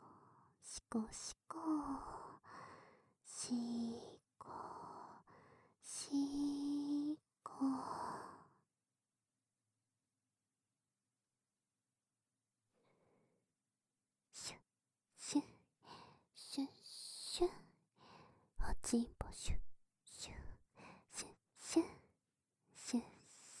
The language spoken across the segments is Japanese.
しこしこしこしこシュシュシュシュおちんぽシュシュシュシュシュ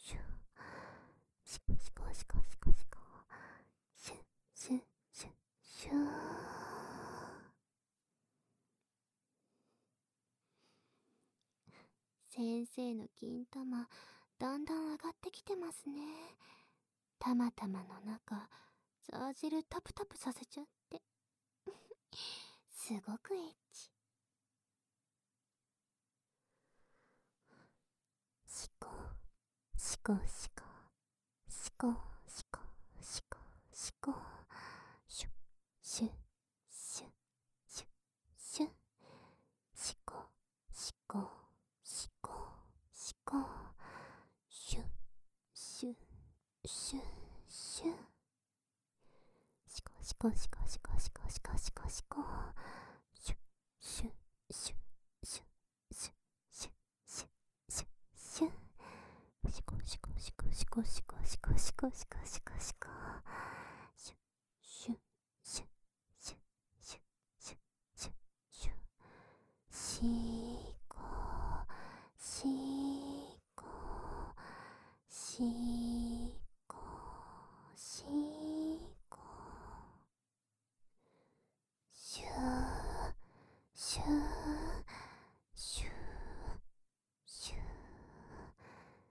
シュシコシコシコシコシコシュシュシュシュ先生の金玉だんだん上がってきてますね。たまたまの中ザージルタプタプさせちゃってすごくエッチ。シコシコシコシコシコシコシコシュシュシュシュシュシコシコシコシコシュシュシュシュシコシコシコシコシコシコシコシコシュシュシュシュシュシュシュシュシュシコシコシコシコシコシコシコシコシコシコシュシュシュシュシュシュシュシュシコシコシコシコシュシュシュシュ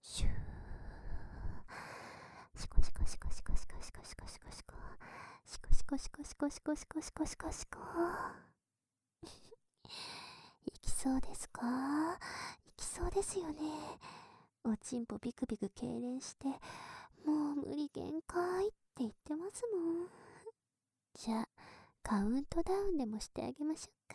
シュー。シコシコシコシコシコシコシコシコシコ。シコシコシコシコシコシコシコシコシコ。いきそうですか？いきそうですよね。おちんぽビクビク痙攣して、もう無理限界って言ってますもん。じゃあ、カウントダウンでもしてあげましょうか。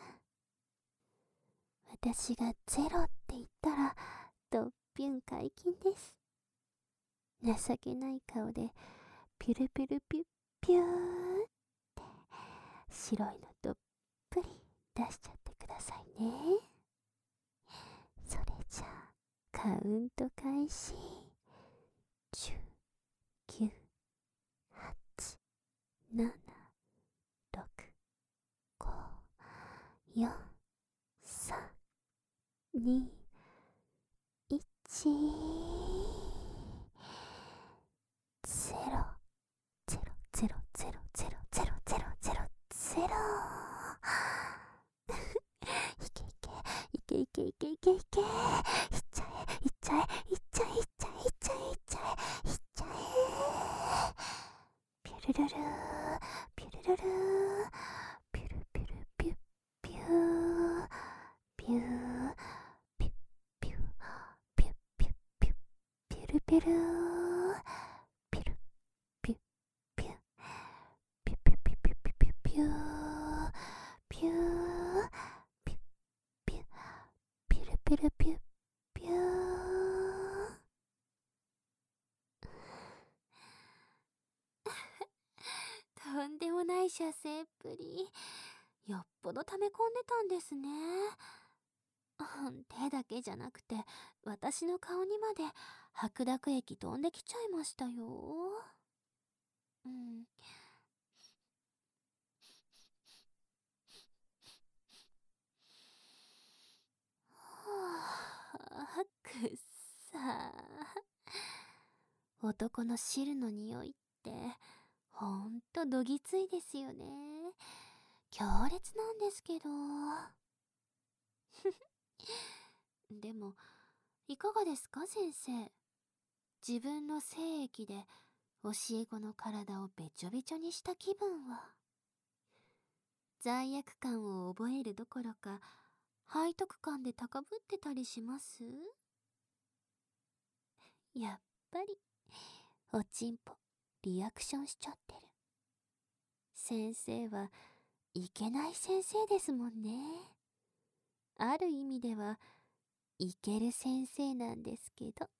私がゼロって言ったら、ドッピュン解禁です。情けない顔で、ピュルピュルピュッピューって白いのどっぷり出しちゃってくださいね。それじゃあカウント開始。10、9、8、7、6、5、4、3、2、1、ゼロ、ゼロ、ゼロ、ゼロ、ゼロ、ゼロ、ゼロ、ゼロ、ゼロ。いけいけいけいけいけいけ。いっちゃえいっちゃえいっちゃえいっちゃえいっちゃえいっちゃえいっちゃえ。ピュルルルーピュルルルーピュルピュルピュッピューピューピュッピューピュッピュッピュッピュルピュルーピュルピュッピュッピュッピュッピュッピュッピュッピュッピューピューピュッピュッピュルピュルピュッピュー。とんでもない射精っぷり。よっぽど溜め込んでたんですね。手だけじゃなくて、私の顔にまで白濁液飛んできちゃいましたよ。うん。はあ、くっさー。男の汁の匂いって、ほんとどぎついですよね。強烈なんですけど。でも、いかがですか先生。自分の精液で教え子の体をべちょべちょにした気分は。罪悪感を覚えるどころか、背徳感で高ぶってたりします？やっぱり、おちんぽ、リアクションしちゃってる。先生はいけない先生ですもんね。ある意味では、いける先生なんですけど。